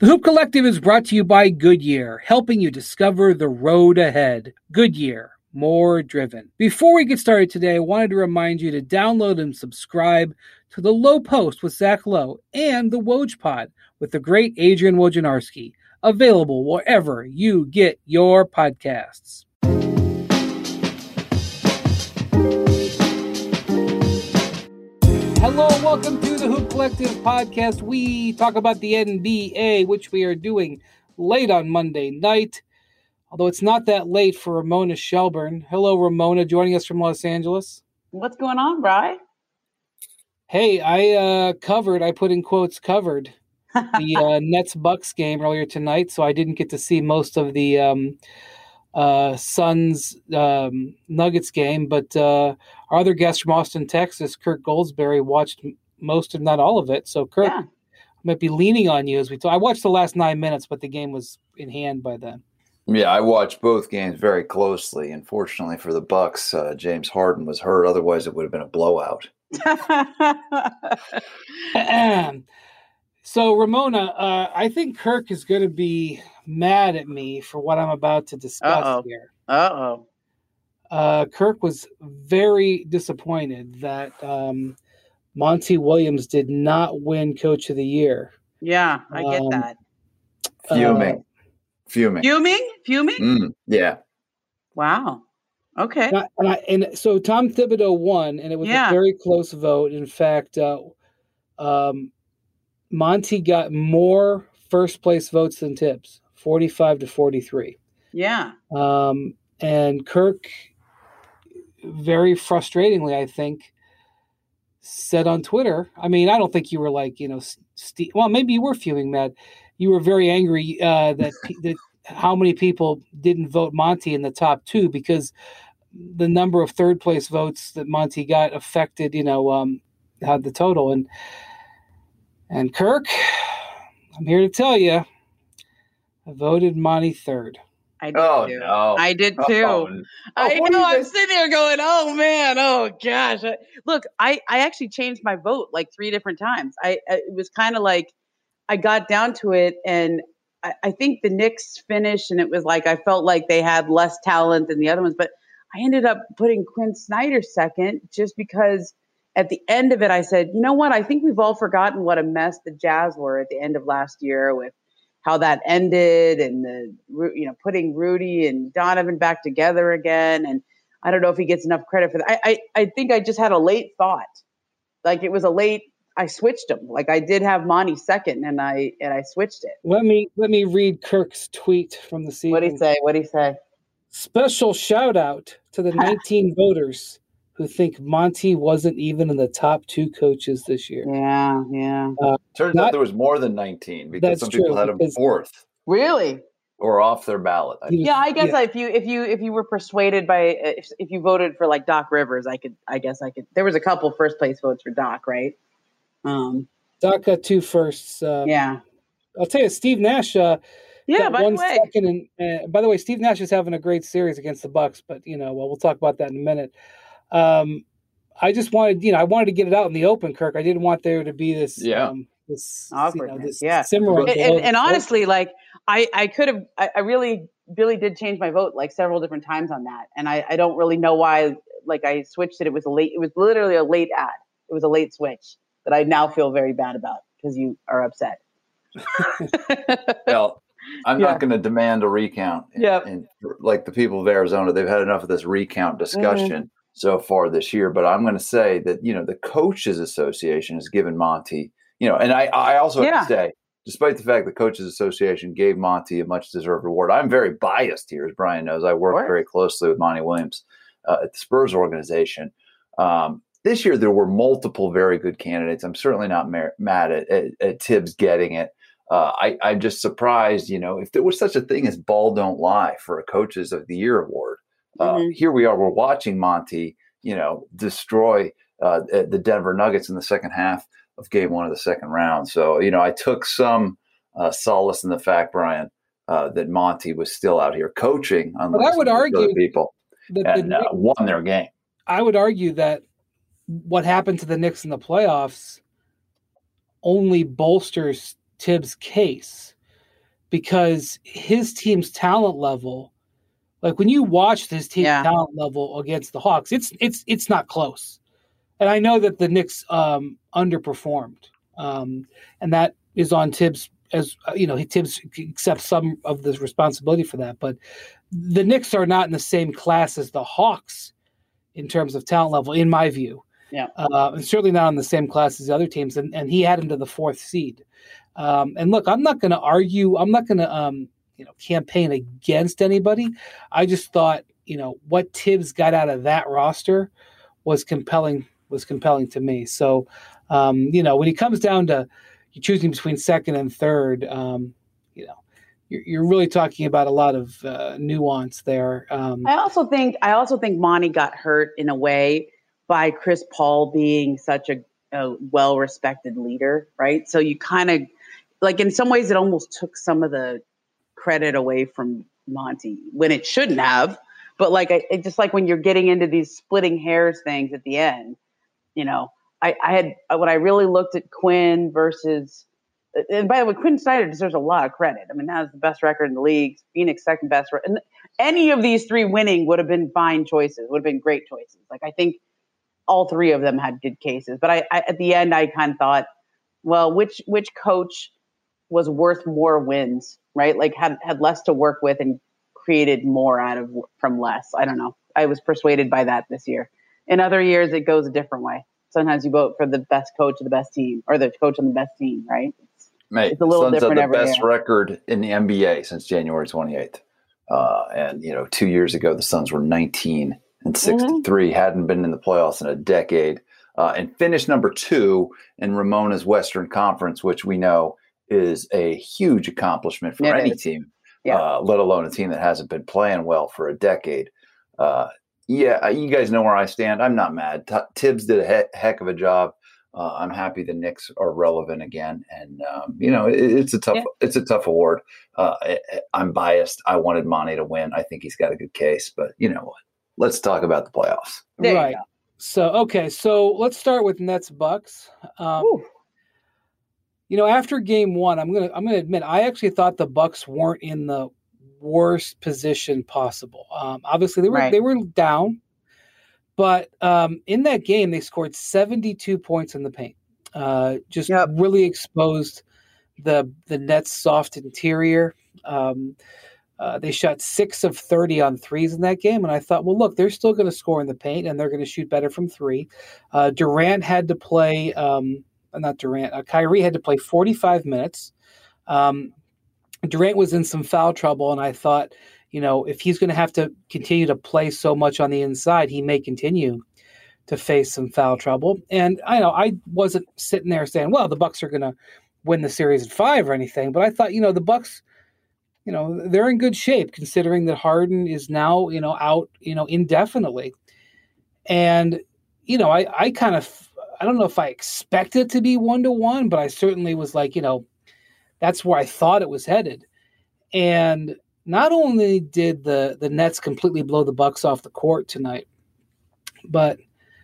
The Hoop Collective is brought to you by Goodyear, helping you discover the road ahead. Goodyear, more driven. Before we get started today, I wanted to remind you to download and subscribe to the Low Post with Zach Lowe and the Woj Pod with the great Adrian Wojnarowski, available wherever you get your podcasts. Hello and welcome to the Hoop Collective podcast. We talk about the NBA, which we are doing late on Monday night, although it's not that late for Ramona Shelburne. Hello, Ramona, joining us from Los Angeles. What's going on, Bri? Hey, I put in quotes, covered the Nets-Bucks game earlier tonight, so I didn't get to see most of the Suns-Nuggets game, but our other guest from Austin, Texas, Kirk Goldsberry, watched most, if not all of it. So, Kirk, I might be leaning on you as we talk. I watched the last 9 minutes, but the game was in hand by then. Yeah, I watched both games very closely. Unfortunately for the Bucks, James Harden was hurt. Otherwise, it would have been a blowout. So, Ramona, I think Kirk is going to be mad at me for what I'm about to discuss here. Kirk was very disappointed that Monty Williams did not win Coach of the Year. Yeah, I get that. Fuming. Yeah. Wow. Okay. And so Tom Thibodeau won, and it was a very close vote. In fact, Monty got more first place votes than Tibbs, 45-43. Yeah. And Kirk, very frustratingly, I think, said on Twitter, I mean, I don't think you were like, well, maybe you were fuming, Matt. You were very angry that how many people didn't vote Monty in the top two, because the number of third place votes that Monty got affected, had the total. And Kirk, I'm here to tell you, I voted Monty third. I did too. No. I did too. I know. I'm sitting there going, oh, man. Oh, gosh. Look, I actually changed my vote like 3 different times. It was kind of like I got down to it, and I think the Knicks finished, and it was like I felt like they had less talent than the other ones. But I ended up putting Quinn Snyder second just because at the end of it, I said, you know what? I think we've all forgotten what a mess the Jazz were at the end of last year with how that ended, and putting Rudy and Donovan back together again. And I don't know if he gets enough credit for that. I think I just had a late thought. Like it was I switched him. Like I did have Monty second, and I switched it. Let me read Kirk's tweet from the season. What'd he say? Special shout out to the 19 voters who think Monty wasn't even in the top 2 coaches this year. Yeah. Turns out there was more than 19, because some people had him fourth. Really? Or off their ballot. I guess if you were persuaded by if you voted for like Doc Rivers, I guess I could. There was a couple first place votes for Doc, right? Doc got 2 firsts. Yeah. I'll tell you, Steve Nash. By the way. Second, and by the way, Steve Nash is having a great series against the Bucks, but we'll talk about that in a minute. I just wanted, I wanted to get it out in the open, Kirk. I didn't want there to be this, this awkwardness, simmering. And honestly, like I could have, I really did change my vote like several different times on that, and I don't really know why. Like I switched it. It was literally a late ad. It was a late switch that I now feel very bad about because you are upset. Well, I'm not going to demand a recount. And like the people of Arizona, they've had enough of this recount discussion so far this year. But I'm going to say that, the Coaches Association has given Monty, and I also have to say, despite the fact the Coaches Association gave Monty a much deserved reward, I'm very biased here, as Brian knows. I work very closely with Monty Williams at the Spurs organization. This year, there were multiple very good candidates. I'm certainly not mad at Tibbs getting it. I'm just surprised, if there was such a thing as ball don't lie for a Coaches of the Year award. Here we are, we're watching Monty, destroy the Denver Nuggets in the second half of game 1 of the second round. So, I took some solace in the fact, Brian, that Monty was still out here coaching, unlike other people, and won their game. I would argue that what happened to the Knicks in the playoffs only bolsters Tibbs' case. because his team's talent level, like when you watch his team's talent level against the Hawks, it's not close. And I know that the Knicks underperformed, and that is on Tibbs. As you know, Tibbs accepts some of the responsibility for that. But the Knicks are not in the same class as the Hawks in terms of talent level, in my view. Yeah, and certainly not in the same class as the other teams. And he had him to the 4th seed. And look, I'm not going to argue. I'm not going to campaign against anybody. I just thought what Tibbs got out of that roster was compelling to me. So when he comes down to you're choosing between 2nd and 3rd, you're really talking about a lot of nuance there. I also think Monty got hurt in a way by Chris Paul being such a well-respected leader, right? So you kind of, like, in some ways it almost took some of the credit away from Monty when it shouldn't have. But it's just like when you're getting into these splitting hairs things at the end, I had, when I really looked at Quinn versus, and by the way, Quinn Snyder deserves a lot of credit. I mean, that was the best record in the league. Phoenix second best. And any of these 3 winning would have been fine choices, would have been great choices. I think all 3 of them had good cases. But I at the end, I kind of thought, well, which coach was worth more wins, right? Had less to work with and created more from less. I don't know. I was persuaded by that this year. In other years, it goes a different way. Sometimes you vote for the best coach of the best team, or the coach on the best team, right? It's a little different every year. Suns have the best record in the NBA since January 28th. And 2 years ago, the Suns were 19 and 63, hadn't been in the playoffs in a decade, and finished number 2 in Ramona's Western Conference, which we know is a huge accomplishment for any team, let alone a team that hasn't been playing well for a decade. You guys know where I stand. I'm not mad. Tibbs did a heck of a job. I'm happy the Knicks are relevant again, and it's a tough award. I'm biased. I wanted Monty to win. I think he's got a good case, but you know what? Let's talk about the playoffs. Right. So let's start with Nets Bucks. After game 1, I'm gonna admit I actually thought the Bucks weren't in the worst position possible. Obviously, they were down. But in that game, they scored 72 points in the paint. Really exposed the Nets' soft interior. They shot 6 of 30 on threes in that game. And I thought, well, look, they're still going to score in the paint, and they're going to shoot better from 3. Durant had to play Kyrie had to play 45 minutes. Durant was in some foul trouble, and I thought, if he's going to have to continue to play so much on the inside, he may continue to face some foul trouble. And I wasn't sitting there saying, well, the Bucks are going to win the series at 5 or anything. But I thought, the Bucks, they're in good shape considering that Harden is now, out, indefinitely. And, I kind of, I don't know if I expected it to be 1-1, but I certainly was like, that's where I thought it was headed. And not only did the Nets completely blow the Bucks off the court tonight, but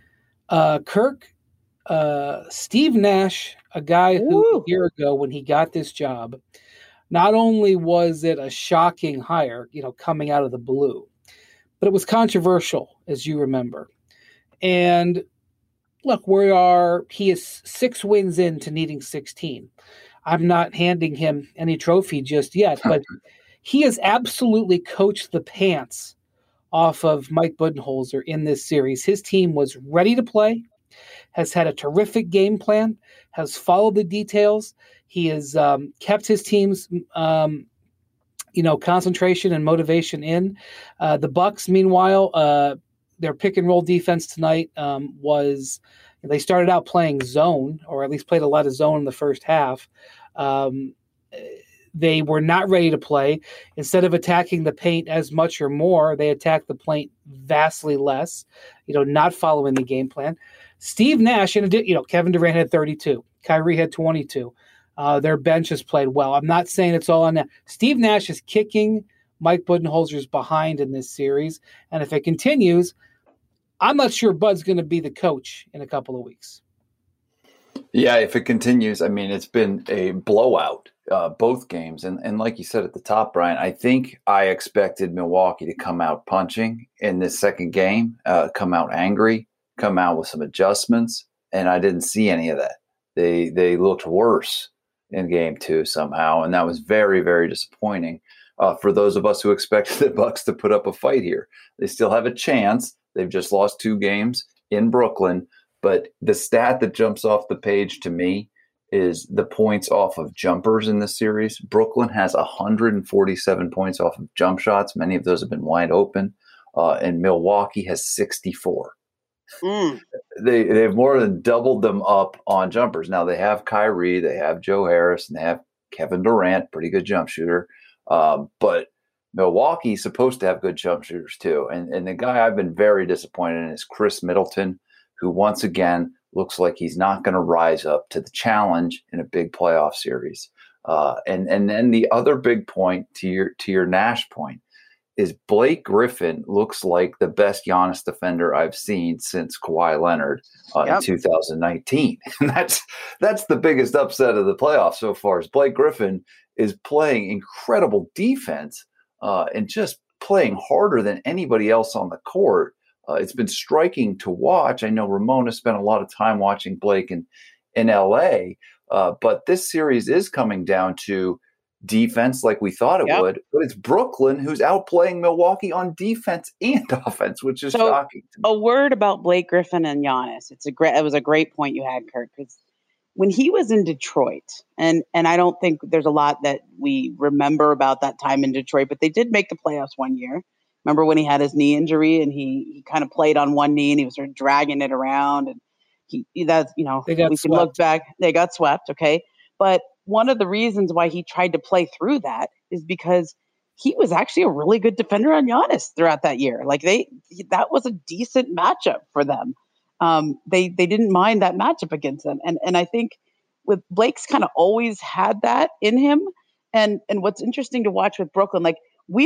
Steve Nash, a guy who a year ago when he got this job, not only was it a shocking hire, coming out of the blue, but it was controversial, as you remember. And look, he is 6 wins into needing 16. I'm not handing him any trophy just yet, but he has absolutely coached the pants off of Mike Budenholzer in this series. His team was ready to play, has had a terrific game plan, has followed the details. He has kept his team's, concentration and motivation in. The Bucks, meanwhile, their pick and roll defense tonight they started out playing zone, or at least played a lot of zone in the first half. They were not ready to play. Instead of attacking the paint as much or more, they attacked the paint vastly less, not following the game plan. Steve Nash, Kevin Durant had 32. Kyrie had 22. Their bench has played well. I'm not saying it's all on that. Steve Nash is kicking Mike Budenholzer's behind in this series. And if it continues, I'm not sure Bud's going to be the coach in a couple of weeks. Yeah, if it continues, it's been a blowout both games. And like you said at the top, Brian, I think I expected Milwaukee to come out punching in this second game, come out angry, come out with some adjustments, and I didn't see any of that. They looked worse in game 2 somehow, and that was very, very disappointing for those of us who expected the Bucks to put up a fight here. They still have a chance. They've just lost 2 games in Brooklyn, but the stat that jumps off the page to me is the points off of jumpers in this series. Brooklyn has 147 points off of jump shots. Many of those have been wide open. And Milwaukee has 64. They've more than doubled them up on jumpers. Now they have Kyrie, they have Joe Harris, and they have Kevin Durant, pretty good jump shooter. But Milwaukee's supposed to have good jump shooters too. And the guy I've been very disappointed in is Chris Middleton, who once again looks like he's not going to rise up to the challenge in a big playoff series. And then the other big point to your Nash point is Blake Griffin looks like the best Giannis defender I've seen since Kawhi Leonard in 2019. And that's the biggest upset of the playoffs so far. Is Blake Griffin is playing incredible defense and just playing harder than anybody else on the court. It's been striking to watch. I know Ramona spent a lot of time watching Blake in LA, but this series is coming down to defense like we thought it would, but it's Brooklyn who's outplaying Milwaukee on defense and offense, which is shocking to me. A word about Blake Griffin and Giannis. It was a great point you had, Kurt, because when he was in Detroit, and I don't think there's a lot that we remember about that time in Detroit, but they did make the playoffs one year. Remember when he had his knee injury and he kind of played on one knee and he was sort of dragging it around, and we can look back, they got swept. Okay. But one of the reasons why he tried to play through that is because he was actually a really good defender on Giannis throughout that year. Like that was a decent matchup for them. They didn't mind that matchup against them. And I think with Blake's kind of always had that in him. And what's interesting to watch with Brooklyn, like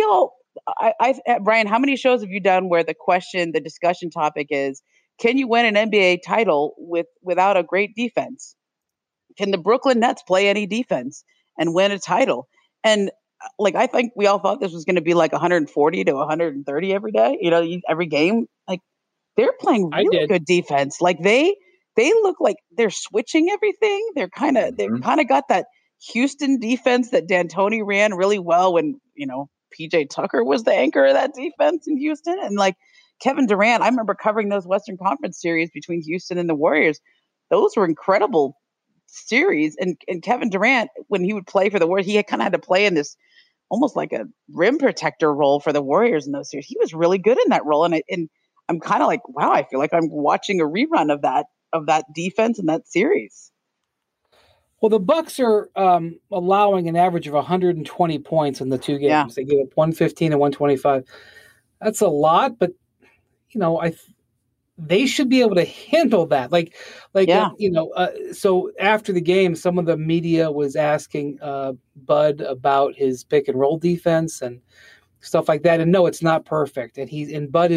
Brian, how many shows have you done where the discussion topic is, can you win an NBA title without a great defense? Can the Brooklyn Nets play any defense and win a title? And I think we all thought this was going to be like 140 to 130 every day, every game. Like they're playing really good defense. Like they look like they're switching everything. They've kind of got that Houston defense that D'Antoni ran really well when, PJ Tucker was the anchor of that defense in Houston. And like Kevin Durant, I remember covering those Western Conference series between Houston and the Warriors. Those were incredible series. And Kevin Durant, when he would play for the Warriors, he kind of had to play in this almost like a rim protector role for the Warriors in those series. He was really good in that role. And I'm kind of like, wow, I feel like I'm watching a rerun of that defense in that series. Well, the Bucks are allowing an average of 120 points in the 2 games. Yeah. They give up 115 and 125. That's a lot, but they should be able to handle that. So after the game, some of the media was asking Bud about his pick and roll defense and stuff like that. And no, it's not perfect. And Bud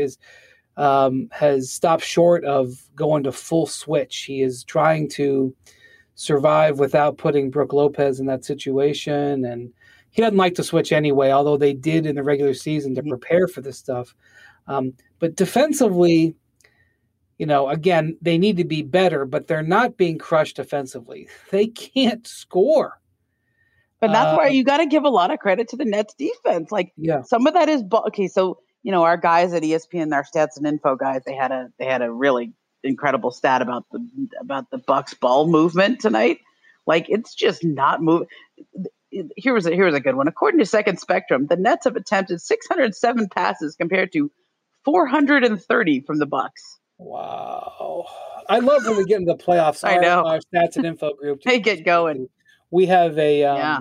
has stopped short of going to full switch. He is trying to survive without putting Brook Lopez in that situation. And he doesn't like to switch anyway, although they did in the regular season to prepare for this stuff. But defensively, again, they need to be better, but they're not being crushed defensively. They can't score. But that's why you got to give a lot of credit to the Nets defense. Some of that is okay. So, our guys at ESPN, our stats and info guys, they had a really incredible stat about the Bucks ball movement tonight. Like it's just not moving. Here was a good one. According to Second Spectrum, the Nets have attempted 607 passes compared to 430 from the Bucks. Wow. I love when we get into the playoffs. I know. Our stats and info group. They get going. We have a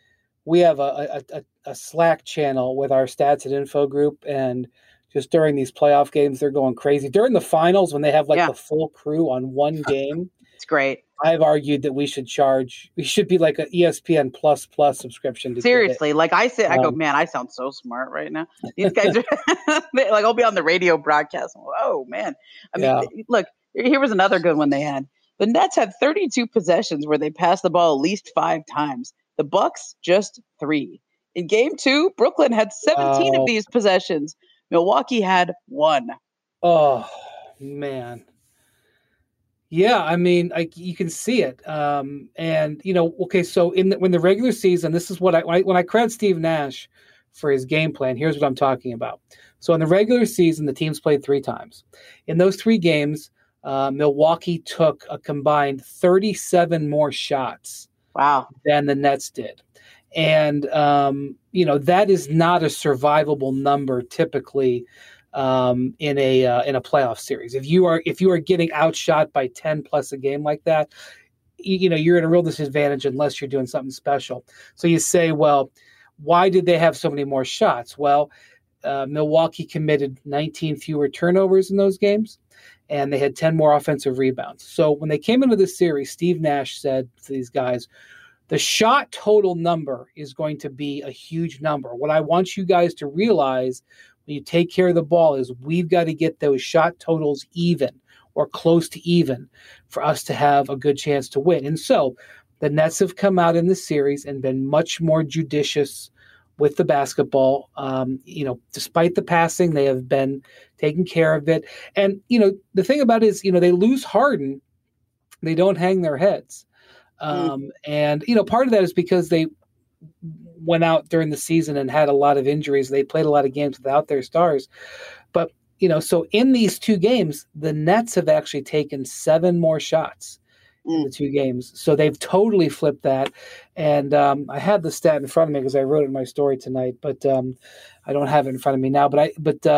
Slack channel with our stats and info group, and just during these playoff games, they're going crazy. During the finals, when they have the full crew on one game, it's great. I've argued that we should be like an ESPN plus subscription. Seriously, like I go, man, I sound so smart right now. These guys are like, I'll be on the radio broadcast. Oh man. I mean, look, here was another good one they had. The Nets had 32 possessions where they passed the ball at least 5 times. The Bucks just 3. In game 2, Brooklyn had 17 of these possessions. Milwaukee had 1. Oh, man. Yeah, I mean, you can see it. And, okay, so when the regular season, this is what when I credit Steve Nash for his game plan, here's what I'm talking about. So in the regular season, the teams played 3 times. In those 3 games, Milwaukee took a combined 37 more shots than the Nets did. And, that is not a survivable number typically in a playoff series. If you are getting outshot by 10 plus a game like that, you're at a real disadvantage unless you're doing something special. So you say, well, why did they have so many more shots? Well, Milwaukee committed 19 fewer turnovers in those games, and they had 10 more offensive rebounds. So when they came into this series, Steve Nash said to these guys, the shot total number is going to be a huge number. What I want you guys to realize when you take care of the ball is we've got to get those shot totals even or close to even for us to have a good chance to win. And so the Nets have come out in this series and been much more judicious with the basketball. Despite the passing, they have been taking care of it. And, the thing about it is, they lose Harden. They don't hang their heads. And, part of that is because they went out during the season and had a lot of injuries. They played a lot of games without their stars. But, so in these 2 games, the Nets have actually taken 7 more shots in the 2 games. So they've totally flipped that. And I had the stat in front of me because I wrote it in my story tonight, but I don't have it in front of me now. But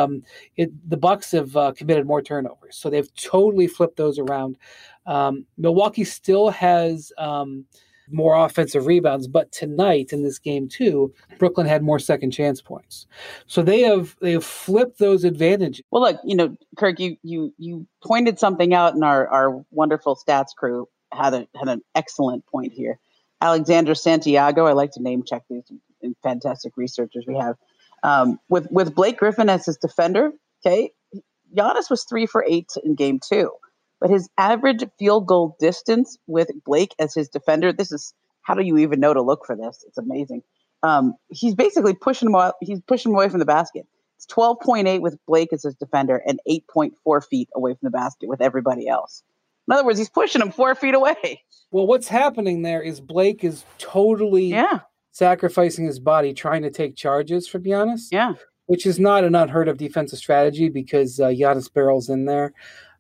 the Bucks have committed more turnovers. So they've totally flipped those around. Milwaukee still has more offensive rebounds, but tonight in this game too, Brooklyn had more second chance points. So they have flipped those advantages. Well, look, Kirk, you pointed something out, and our wonderful stats crew had an excellent point here. Alexander Santiago, I like to name check these fantastic researchers we have. With Blake Griffin as his defender, okay, Giannis was 3 for 8 in game 2. But his average field goal distance with Blake as his defender, this is, how do you even know to look for this? It's amazing. He's basically pushing him out. He's pushing him away from the basket. It's 12.8 with Blake as his defender and 8.4 feet away from the basket with everybody else. In other words, he's pushing him 4 feet away. Well, what's happening there is Blake is totally sacrificing his body trying to take charges from Giannis. Yeah. Which is not an unheard of defensive strategy because Giannis barrels in there.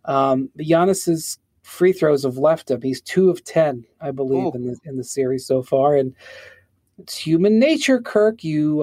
Giannis's free throws have left him. He's 2 of 10, I believe, in the series so far. And it's human nature, Kirk. You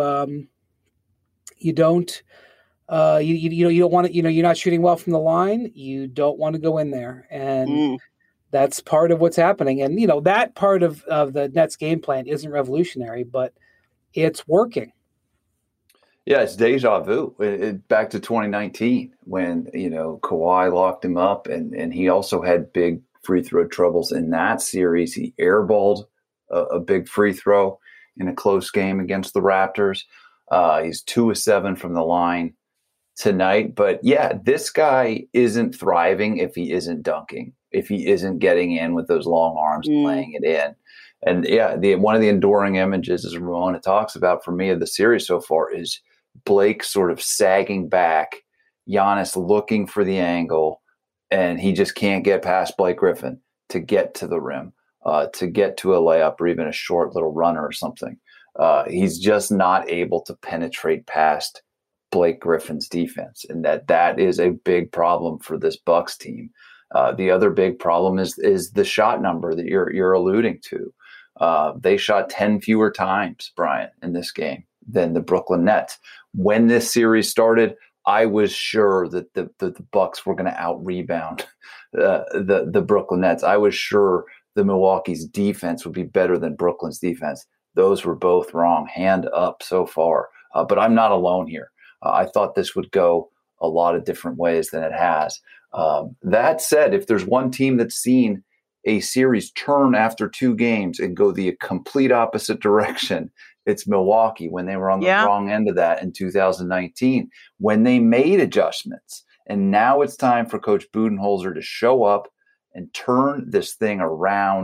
don't want to. You're not shooting well from the line. You don't want to go in there, and that's part of what's happening. And that part of the Nets game plan isn't revolutionary, but it's working. Yeah, it's deja vu. Back to 2019 when, Kawhi locked him up and he also had big free throw troubles in that series. He airballed a big free throw in a close game against the Raptors. He's 2 of 7 from the line tonight. But yeah, this guy isn't thriving if he isn't dunking, if he isn't getting in with those long arms and laying it in. And yeah, one of the enduring images, as Ramona talks about for me of the series so far, is Blake sort of sagging back, Giannis looking for the angle, and he just can't get past Blake Griffin to get to the rim, to get to a layup or even a short little runner or something. He's just not able to penetrate past Blake Griffin's defense, and that is a big problem for this Bucks team. The other big problem is the shot number that you're alluding to. They shot 10 fewer times, Brian, in this game than the Brooklyn Nets. When this series started, I was sure that the Bucks were going to out-rebound the Brooklyn Nets. I was sure the Milwaukee's defense would be better than Brooklyn's defense. Those were both wrong. Hand up so far. But I'm not alone here. I thought this would go a lot of different ways than it has. That said, if there's one team that's seen a series turn after 2 games and go the complete opposite direction, it's Milwaukee, when they were on the wrong end of that in 2019, when they made adjustments. And now it's time for Coach Budenholzer to show up and turn this thing around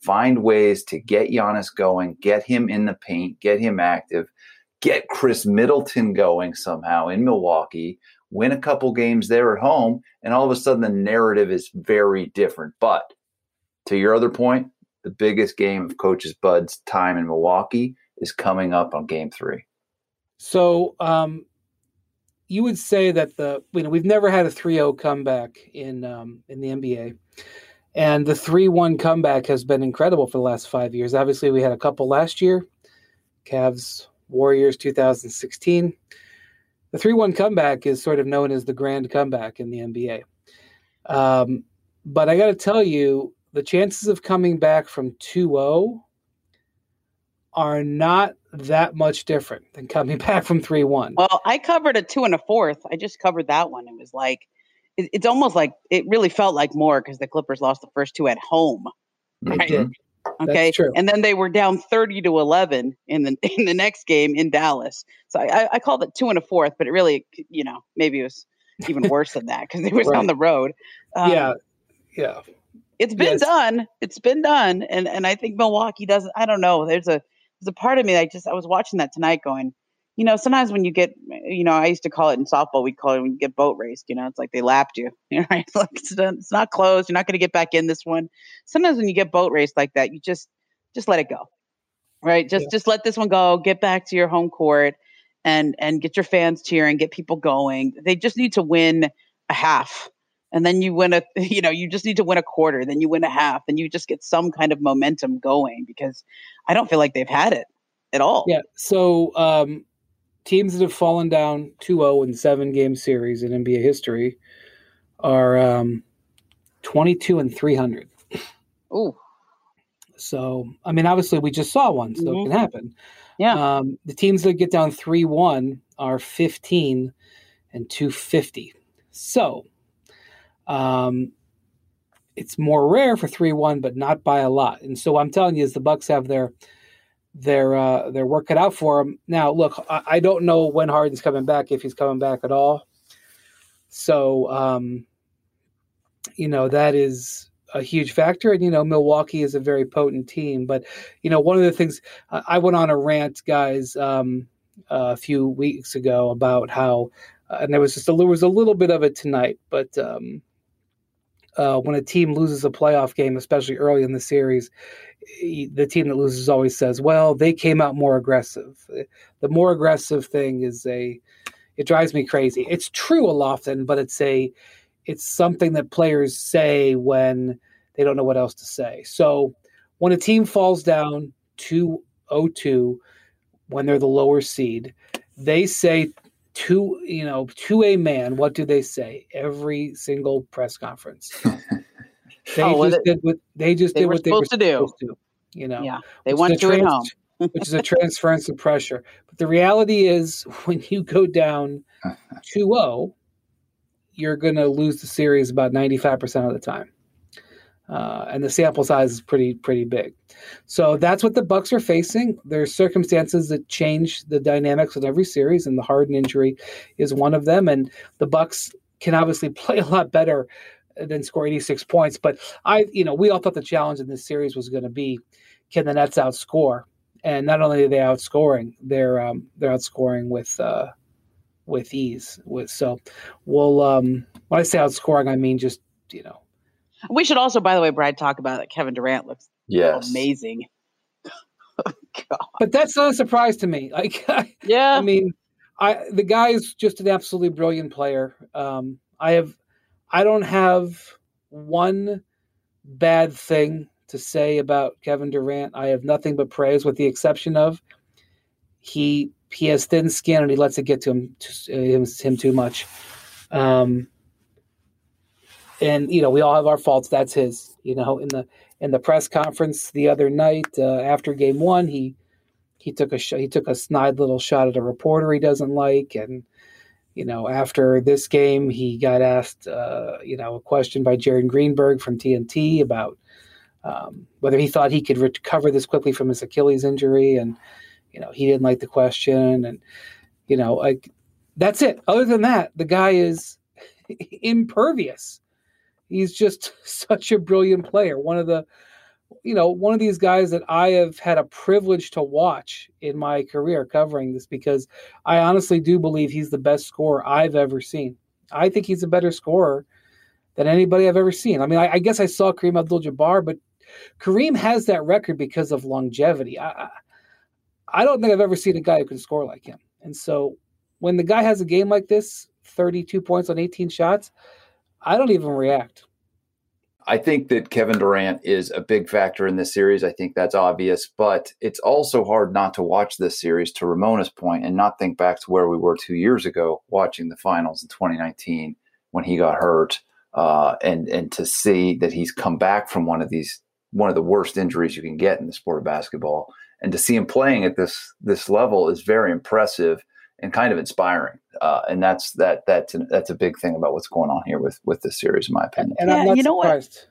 find ways to get Giannis going, get him in the paint, get him active, get Chris Middleton going somehow in Milwaukee, win a couple games there at home, and all of a sudden the narrative is very different. But to your other point, the biggest game of Coach Bud's time in Milwaukee is coming up on Game 3. So you would say that we've never had a 3-0 comeback in the NBA, and the 3-1 comeback has been incredible for the last 5 years. Obviously, we had a couple last year, Cavs, Warriors, 2016. The 3-1 comeback is sort of known as the grand comeback in the NBA. But I got to tell you, the chances of coming back from 2-0 are not that much different than coming back from 3-1. Well, I covered a 2 1/4. I just covered that one. It was like, it's almost like, it really felt like more because the Clippers lost the first two at home. Right? They did. Okay. That's true. And then they were down 30-11 in the next game in Dallas. So I called it 2 1/4, but it really, maybe it was even worse than that because they was on the road. Yeah. It's been done. It's been done. And I think Milwaukee doesn't, I don't know. There's a part of me I was watching that tonight going, sometimes when you get, I used to call it in softball, we'd call it when you get boat raced, it's like they lapped you, right? Like it's not closed. You're not going to get back in this one. Sometimes when you get boat raced like that, you just let it go, right? Just let this one go, get back to your home court and get your fans cheering, get people going. They just need to win a half. And then you win you just need to win a quarter. Then you win a half. Then you just get some kind of momentum going because I don't feel like they've had it at all. Yeah. So teams that have fallen down 2-0 in 7-game series in NBA history are 22-300. Ooh. So, I mean, obviously we just saw one, so it can happen. Yeah. The teams that get down 3-1 are 15-250. So, it's more rare for 3-1, but not by a lot. And so I'm telling you, as the Bucks have their work cut out for them. Now, look, I don't know when Harden's coming back, if he's coming back at all. So, that is a huge factor. And, Milwaukee is a very potent team. But, one of the things I went on a rant, guys, a few weeks ago about how, and there was a little bit of it tonight, but when a team loses a playoff game, especially early in the series, the team that loses always says, well, they came out more aggressive. The more aggressive thing it drives me crazy. It's true often, but it's something that players say when they don't know what else to say. So when a team falls down 2-0-2, when they're the lower seed, they say to a man, what do they say? Every single press conference. They did what they were supposed to do. Yeah, they want to at home. Which is a transference of pressure. But the reality is when you go down 2-0, you're going to lose the series about 95% of the time. And the sample size is pretty big. So that's what the Bucks are facing. There's circumstances that change the dynamics of every series, and the Harden injury is one of them. And the Bucks can obviously play a lot better than score 86 points. But we all thought the challenge in this series was going to be, can the Nets outscore? And not only are they outscoring, they're outscoring with ease. So we'll when I say outscoring, I mean just We should also, by the way, Brad, talk about that Kevin Durant looks amazing. Oh, God. But that's not a surprise to me. Yeah. I mean, the guy is just an absolutely brilliant player. I don't have one bad thing to say about Kevin Durant. I have nothing but praise, with the exception of he has thin skin and he lets it get to him too much. And we all have our faults. That's his. In the press conference the other night after Game 1, he took a snide little shot at a reporter he doesn't like, and after this game he got asked a question by Jared Greenberg from TNT about whether he thought he could recover this quickly from his Achilles injury, and he didn't like the question, and that's it. Other than that, the guy is impervious. He's just such a brilliant player. One of the one of these guys that I have had a privilege to watch in my career covering this, because I honestly do believe he's the best scorer I've ever seen. I think he's a better scorer than anybody I've ever seen. I mean, I guess I saw Kareem Abdul-Jabbar, but Kareem has that record because of longevity. I don't think I've ever seen a guy who can score like him. And so when the guy has a game like this, 32 points on 18 shots, I don't even react. I think that Kevin Durant is a big factor in this series. I think that's obvious, but it's also hard not to watch this series, to Ramona's point, and not think back to where we were 2 years ago watching the finals in 2019 when he got hurt, and to see that he's come back from one of the worst injuries you can get in the sport of basketball, and to see him playing at this level is very impressive and kind of inspiring. And that's a big thing about what's going on here with this series, in my opinion. And I'm not surprised.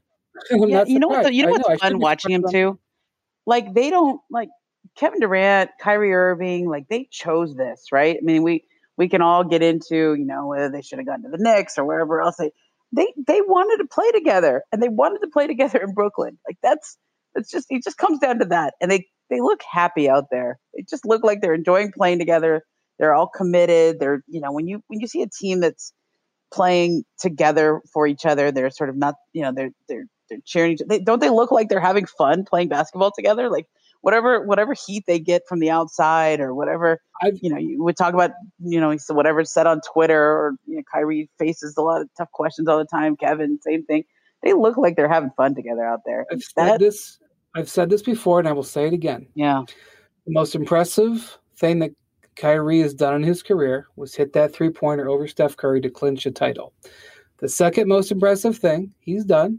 What's fun watching him too? Like, they don't, like, Kevin Durant, Kyrie Irving, like, they chose this, right? I mean, we can all get into, whether they should have gone to the Knicks or wherever else. They wanted to play together, and they wanted to play together in Brooklyn. Like, it just comes down to that. And they look happy out there. They just look like they're enjoying playing together. They're all committed. They're, when you see a team that's playing together for each other, they're sort of not, they're cheering. Don't they look like they're having fun playing basketball together? Like, whatever heat they get from the outside, or whatever, you would talk about, whatever's said on Twitter, or, Kyrie faces a lot of tough questions all the time. Kevin, same thing. They look like they're having fun together out there. I've said this before, and I will say it again. Yeah. The most impressive thing that Kyrie has done in his career was hit that 3-pointer over Steph Curry to clinch a title. The second most impressive thing he's done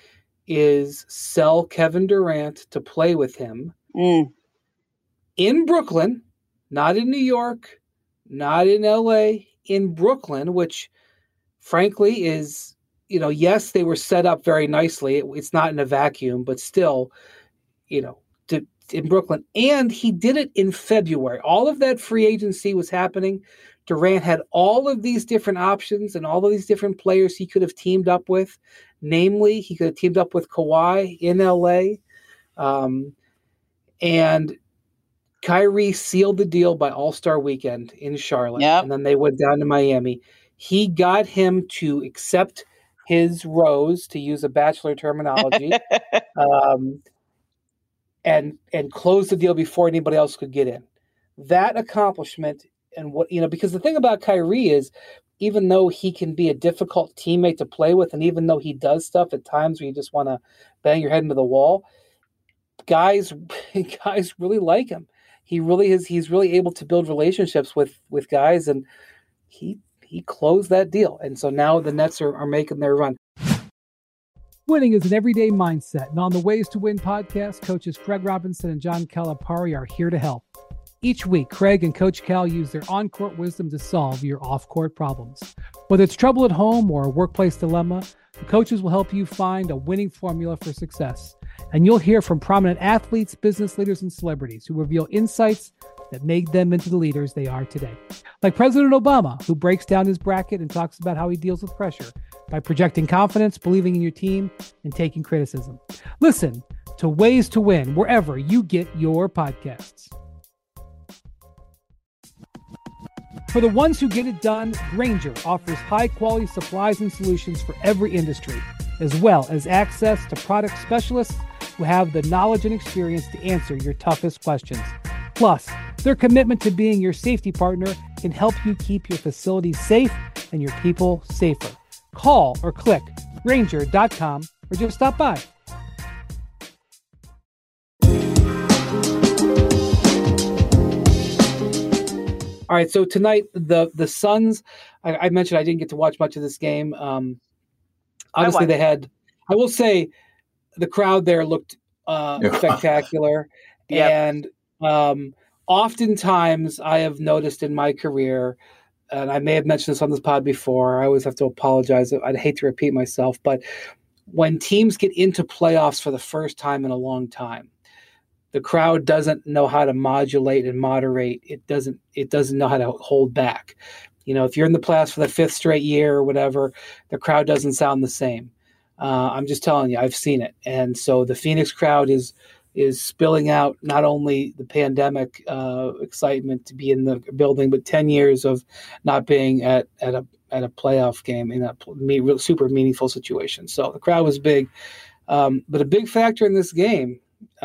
is sell Kevin Durant to play with him in Brooklyn, not in New York, not in LA, in Brooklyn, which frankly is, yes, they were set up very nicely. It's not in a vacuum, but still, in Brooklyn. And he did it in February. All of that free agency was happening. Durant had all of these different options and all of these different players he could have teamed up with. Namely, he could have teamed up with Kawhi in LA. And Kyrie sealed the deal by All-Star Weekend in Charlotte. Yep. And then they went down to Miami. He got him to accept his rose, to use a Bachelor terminology, and close the deal before anybody else could get in. That accomplishment, and because the thing about Kyrie is, even though he can be a difficult teammate to play with, and even though he does stuff at times where you just want to bang your head into the wall, guys really like him. He really is. He's really able to build relationships with guys, and he closed that deal. And so now the Nets are making their run. Winning is an everyday mindset, and on the Ways to Win podcast, coaches Craig Robinson and John Calipari are here to help. Each week, Craig and Coach Cal use their on-court wisdom to solve your off-court problems. Whether it's trouble at home or a workplace dilemma, the coaches will help you find a winning formula for success. And you'll hear from prominent athletes, business leaders, and celebrities who reveal insights that made them into the leaders they are today. Like President Obama, who breaks down his bracket and talks about how he deals with pressure by projecting confidence, believing in your team, and taking criticism. Listen to Ways to Win wherever you get your podcasts. For the ones who get it done, Grainger offers high-quality supplies and solutions for every industry, as well as access to product specialists who have the knowledge and experience to answer your toughest questions. Plus, their commitment to being your safety partner can help you keep your facilities safe and your people safer. Call or click Grainger.com or just stop by. All right, so tonight the Suns. I mentioned I didn't get to watch much of this game. Obviously, they had. I will say, the crowd there looked spectacular, and oftentimes I have noticed in my career, and I may have mentioned this on this pod before. I always have to apologize. I'd hate to repeat myself, but when teams get into playoffs for the first time in a long time, the crowd doesn't know how to modulate and moderate. It doesn't know how to hold back. If you're in the playoffs for the fifth straight year or whatever, the crowd doesn't sound the same. I'm just telling you, I've seen it. And so the Phoenix crowd is spilling out not only the pandemic excitement to be in the building, but 10 years of not being at a playoff game in a super meaningful situation. So the crowd was big. But a big factor in this game,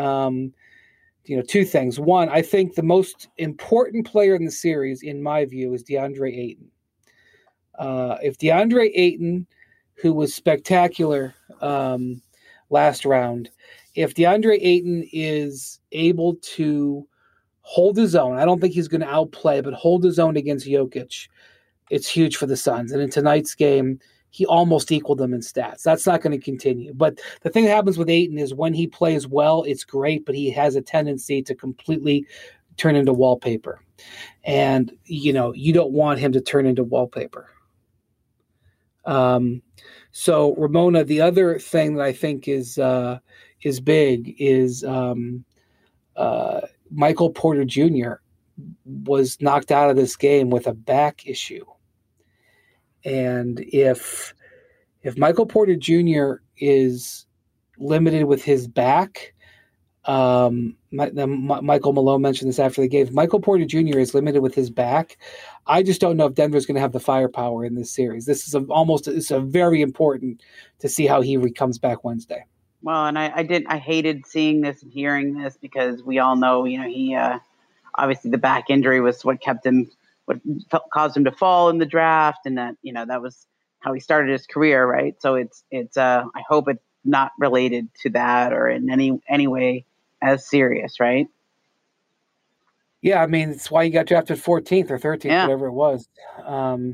two things. One, I think the most important player in the series, in my view, is DeAndre Ayton. If DeAndre Ayton, who was spectacular last round, if DeAndre Ayton is able to hold his own, I don't think he's going to outplay, but hold his own against Jokic, it's huge for the Suns. And in tonight's game, he almost equaled them in stats. That's not going to continue. But the thing that happens with Ayton is when he plays well, it's great, but he has a tendency to completely turn into wallpaper. And, you don't want him to turn into wallpaper. So Ramona, the other thing that I think is big is Michael Porter Jr. was knocked out of this game with a back issue. And if Michael Porter Jr. is limited with his back, Michael Malone mentioned this after the game. If Michael Porter Jr. is limited with his back, I just don't know if Denver's going to have the firepower in this series. This is it's very important to see how he comes back Wednesday. Well, and I hated seeing this and hearing this because we all know, he obviously the back injury was what caused him to fall in the draft, and that that was how he started his career, right? So it's I hope it's not related to that or in any way as serious, right? Yeah, I mean it's why he got drafted 14th or 13th, whatever it was. Well,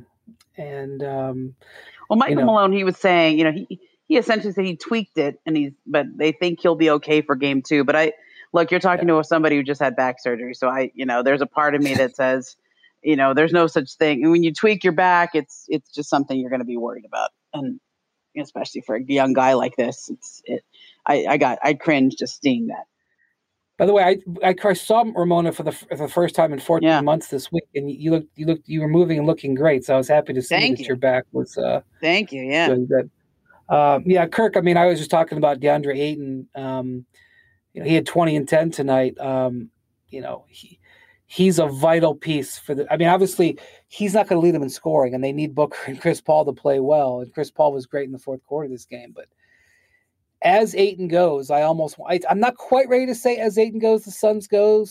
Michael Malone, he was saying, he essentially said he tweaked it, but they think he'll be okay for game 2. But you're talking to somebody who just had back surgery, so there's a part of me that says, there's no such thing. And when you tweak your back, it's just something you're going to be worried about, and especially for a young guy like this, I cringe just seeing that. By the way, I saw Ramona for the first time in 14 months this week, and you were moving and looking great. So I was happy to see that your back was. Thank you. Yeah. Really good. Kirk. I mean, I was just talking about DeAndre Ayton. He had 20 and 10 tonight. He's a vital piece for the. I mean, obviously, he's not going to lead them in scoring, and they need Booker and Chris Paul to play well. And Chris Paul was great in the fourth quarter of this game, but. As Ayton goes, I'm not quite ready to say as Ayton goes, the Suns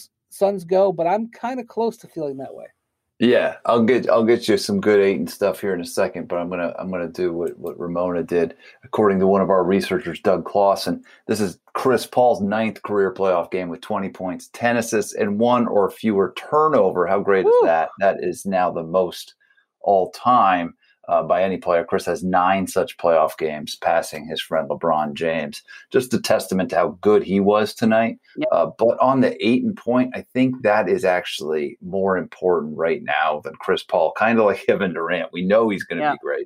go, but I'm kind of close to feeling that way. Yeah, I'll get you some good Ayton stuff here in a second, but I'm gonna do what Ramona did. According to one of our researchers, Doug Clausen, this is Chris Paul's 9th career playoff game with 20 points, 10 assists, and 1 or fewer turnover. How great is that? That is now the most all time. By any player. Chris has 9 such playoff games, passing his friend LeBron James. Just a testament to how good he was tonight. Yep. But on the Ayton point, I think that is actually more important right now than Chris Paul, kind of like Kevin Durant. We know he's going to be great.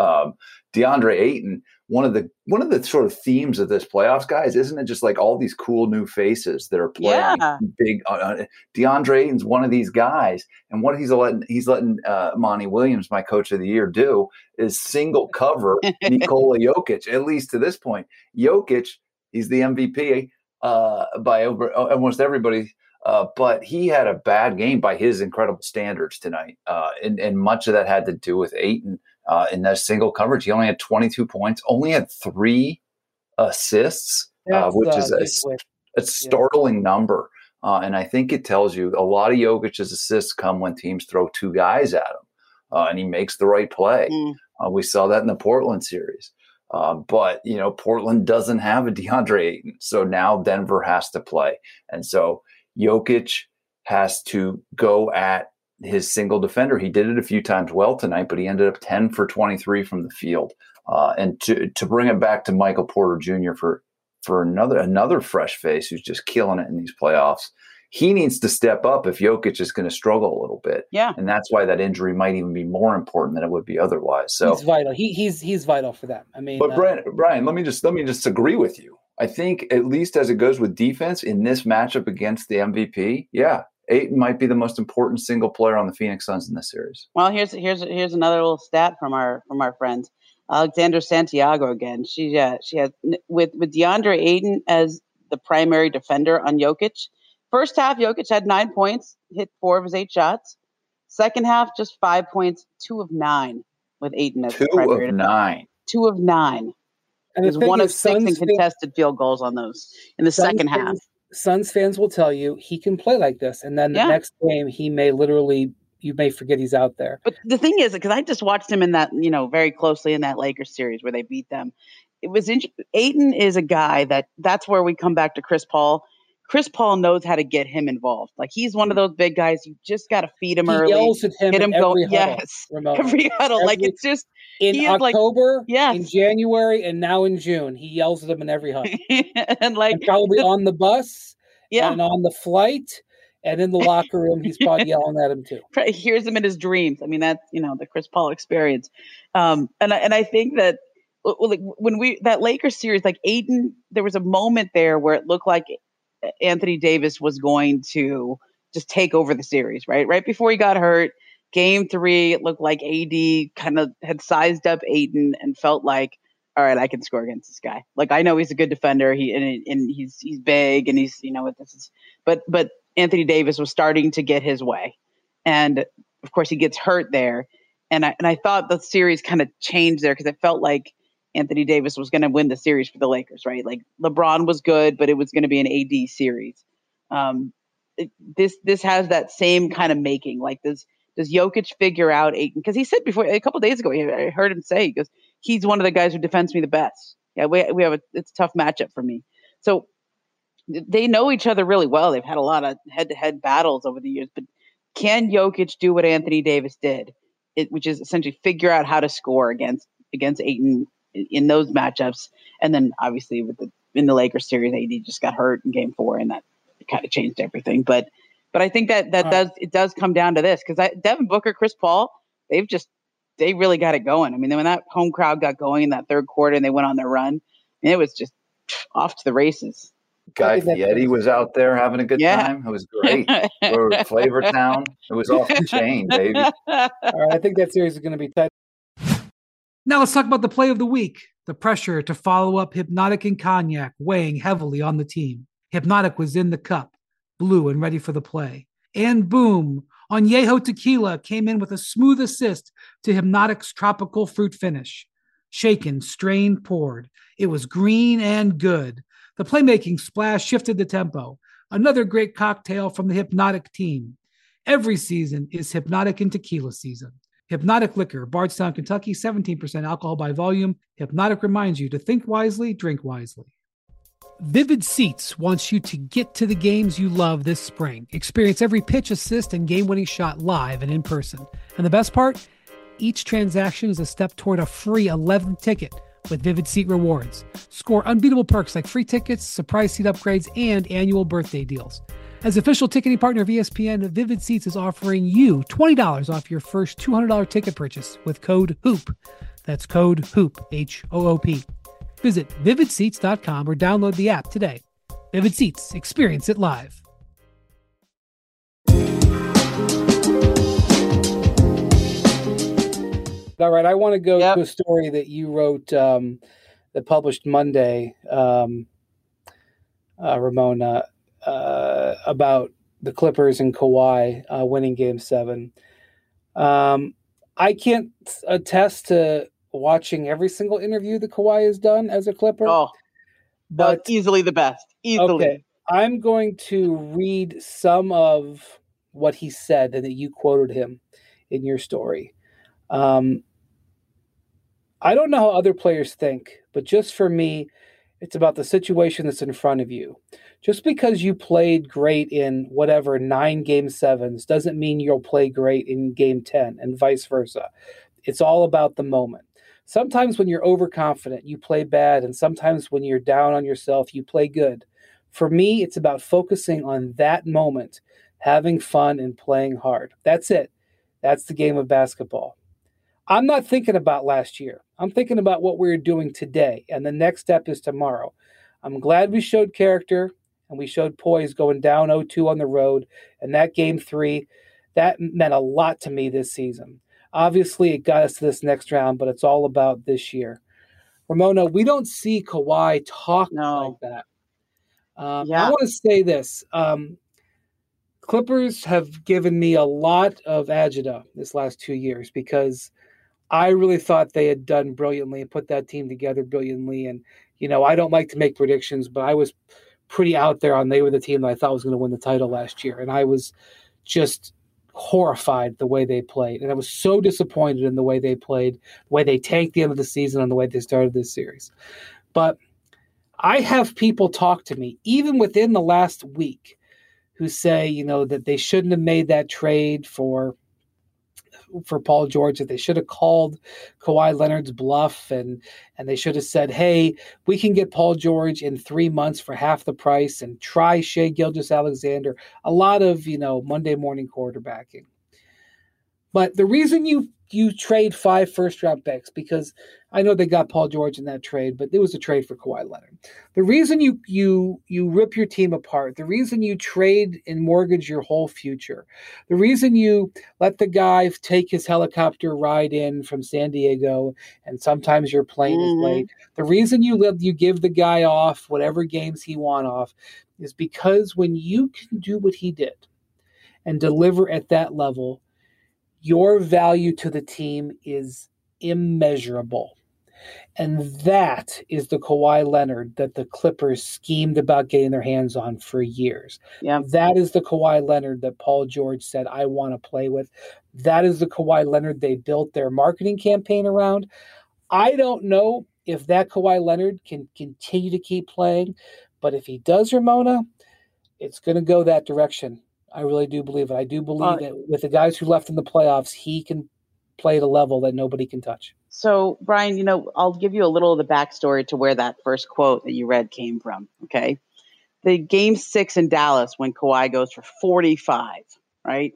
DeAndre Ayton, one of the sort of themes of this playoffs, guys, isn't it just like all these cool new faces that are playing big? DeAndre Ayton's one of these guys, and what he's letting Monty Williams, my coach of the year, do is single cover Nikola Jokic. At least to this point, Jokic, he's the MVP by almost everybody. But he had a bad game by his incredible standards tonight, and much of that had to do with Ayton. In that single coverage, he only had 22 points, only had 3 assists, which is a startling number. And I think it tells you a lot of Jokic's assists come when teams throw 2 guys at him, and he makes the right play. We saw that in the Portland series. But, Portland doesn't have a DeAndre Ayton, so now Denver has to play. And so Jokic has to go at his single defender. He did it a few times well tonight, but he ended up 10 for 23 from the field. And to bring it back to Michael Porter Jr. for another fresh face who's just killing it in these playoffs, he needs to step up if Jokic is going to struggle a little bit. Yeah. And that's why that injury might even be more important than it would be otherwise. So he's vital. He's vital for them. I mean, but Brian, let me just agree with you. I think at least as it goes with defense in this matchup against the MVP, Ayton might be the most important single player on the Phoenix Suns in this series. Well, here's another little stat from our friends. Alexander Santiago again. She has with DeAndre Ayton as the primary defender on Jokic. First half, Jokic had 9 points, hit 4 of his 8 shots. Second half, just 5 points, 2 of 9 with Ayton as the primary defender. 2 of 9. And he was 1 of 6 in contested field goals on those in the second half. Suns fans will tell you he can play like this, and then the next game he may literally. You may forget he's out there. But the thing is, because I just watched him in that, very closely in that Lakers series where they beat them. It was Ayton is a guy that's where we come back to Chris Paul. Chris Paul knows how to get him involved. Like, he's one of those big guys. You just got to feed him early. He yells at him get him going. Yes, every huddle. Like, it's just in October, in January, and now in June. He yells at him in every huddle. and probably on the bus, and on the flight. And in the locker room, he's probably yelling at him too. He hears him in his dreams. I mean, that's, the Chris Paul experience. And I think that when that Lakers series, like Ayton, there was a moment there where it looked like Anthony Davis was going to just take over the series, right? Right before he got hurt, game 3, it looked like AD kind of had sized up Ayton and felt like, all right, I can score against this guy. Like, I know he's a good defender. He's big and he's, but Anthony Davis was starting to get his way. And of course he gets hurt there. And I thought the series kind of changed there because it felt like Anthony Davis was going to win the series for the Lakers, right? Like, LeBron was good, but it was going to be an AD series. This has that same kind of making. Like, does Jokic figure out Ayton? Because he said before, a couple of days ago, I heard him say, he goes, he's one of the guys who defends me the best. Yeah, it's a tough matchup for me. So they know each other really well. They've had a lot of head-to-head battles over the years. But can Jokic do what Anthony Davis did, which is essentially figure out how to score against Ayton in those matchups? And then obviously in the Lakers series, AD just got hurt in Game 4, and that kind of changed everything. But I think that does come down to this, because Devin Booker, Chris Paul, they really got it going. I mean, when that home crowd got going in that third quarter and they went on their run, it was just off to the races. Guy Fieri was out there having a good time. It was great. We're Flavor Town. It was off the chain, baby. All right, I think that series is going to be tight. Now let's talk about the play of the week. The pressure to follow up Hypnotic and Cognac weighing heavily on the team. Hypnotic was in the cup, blue and ready for the play. And boom, Añejo Tequila came in with a smooth assist to Hypnotic's tropical fruit finish. Shaken, strained, poured. It was green and good. The playmaking splash shifted the tempo. Another great cocktail from the Hypnotic team. Every season is Hypnotic and Tequila season. Hypnotic Liquor, Bardstown, Kentucky, 17% alcohol by volume. Hypnotic reminds you to think wisely, drink wisely. Vivid Seats wants you to get to the games you love this spring. Experience every pitch, assist, and game-winning shot live and in person. And the best part? Each transaction is a step toward a free 11th ticket with Vivid Seat Rewards. Score unbeatable perks like free tickets, surprise seat upgrades, and annual birthday deals. As official ticketing partner of ESPN, Vivid Seats is offering you $20 off your first $200 ticket purchase with code HOOP. That's code HOOP, H-O-O-P. Visit vividseats.com or download the app today. Vivid Seats, experience it live. All right, I want to go to a story that you wrote that published Monday, Ramona, about the Clippers and Kawhi winning Game 7. I can't attest to watching every single interview that Kawhi has done as a Clipper. But easily the best. Easily. Okay, I'm going to read some of what he said and that you quoted him in your story. I don't know how other players think, but just for me, it's about the situation that's in front of you. Just because you played great in whatever 9 Game 7s doesn't mean you'll play great in Game 10 and vice versa. It's all about the moment. Sometimes when you're overconfident, you play bad, and sometimes when you're down on yourself, you play good. For me, it's about focusing on that moment, having fun and playing hard. That's it. That's the game of basketball. I'm not thinking about last year. I'm thinking about what we're doing today, and the next step is tomorrow. I'm glad we showed character, and we showed poise going down 0-2 on the road, and that Game 3, that meant a lot to me this season. Obviously, it got us to this next round, but it's all about this year. Ramona, we don't see Kawhi talk like that. I want to say this. Clippers have given me a lot of agita this last 2 years because I really thought they had done brilliantly and put that team together brilliantly. And, I don't like to make predictions, but I was pretty out there on they were the team that I thought was going to win the title last year. And I was just horrified the way they played. And I was so disappointed in the way they played, the way they tanked the end of the season and the way they started this series. But I have people talk to me, even within the last week, who say, that they shouldn't have made that trade for Paul George, that they should have called Kawhi Leonard's bluff and they should have said, hey, we can get Paul George in 3 months for half the price and try Shai Gilgeous-Alexander. A lot of, Monday morning quarterbacking. But the reason you trade 5 first-round picks, because I know they got Paul George in that trade, but it was a trade for Kawhi Leonard. The reason you rip your team apart, the reason you trade and mortgage your whole future, the reason you let the guy take his helicopter ride in from San Diego, and sometimes your plane is late, the reason you give the guy off whatever games he won off is because when you can do what he did and deliver at that level, your value to the team is immeasurable. And that is the Kawhi Leonard that the Clippers schemed about getting their hands on for years. Yeah. That is the Kawhi Leonard that Paul George said, I want to play with. That is the Kawhi Leonard they built their marketing campaign around. I don't know if that Kawhi Leonard can continue to keep playing, but if he does, Ramona, it's going to go that direction. I really do believe it. I do believe that with the guys who left in the playoffs, he can play at a level that nobody can touch. So, Brian, I'll give you a little of the backstory to where that first quote that you read came from, okay? The game 6 in Dallas when Kawhi goes for 45, right?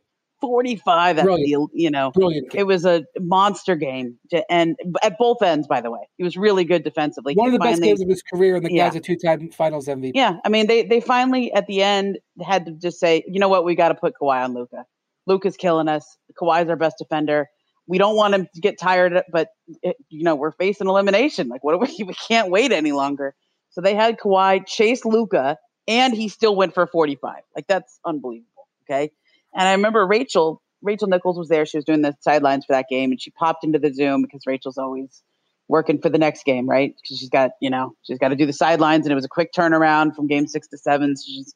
45 at the, Brilliant game. It was a monster game, and at both ends, by the way. He was really good defensively. One of the best games of his career, and the guy's a 2-time Finals MVP. Yeah, I mean, they finally, at the end, had to just say, you know what, we got to put Kawhi on Luka. Luka's killing us. Kawhi's our best defender. We don't want him to get tired, but, we're facing elimination. Like, what do we can't wait any longer. So they had Kawhi chase Luka, and he still went for 45. Like, that's unbelievable, okay? And I remember Rachel Nichols was there. She was doing the sidelines for that game, and she popped into the Zoom because Rachel's always working for the next game, right? Because she's got to do the sidelines, and it was a quick turnaround from game 6 to 7. So she's,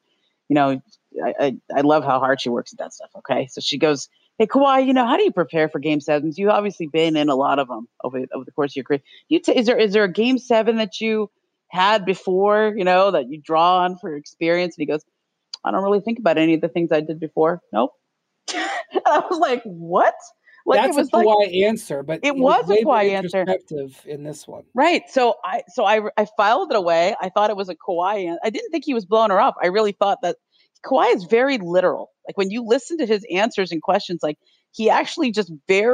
I love how hard she works at that stuff. Okay, so she goes, "Hey, Kawhi, how do you prepare for game 7s? You've obviously been in a lot of them over the course of your career. Is there a game 7 that you had before, that you draw on for experience?" And he goes, "I don't really think about any of the things I did before. Nope." And I was like, "What?" Like, that's a Kawhi answer, but it was a Kawhi answer in this one, right? So I filed it away. I thought it was a Kawhi. I didn't think he was blowing her up. I really thought that Kawhi is very literal. Like, when you listen to his answers and questions, like, he actually just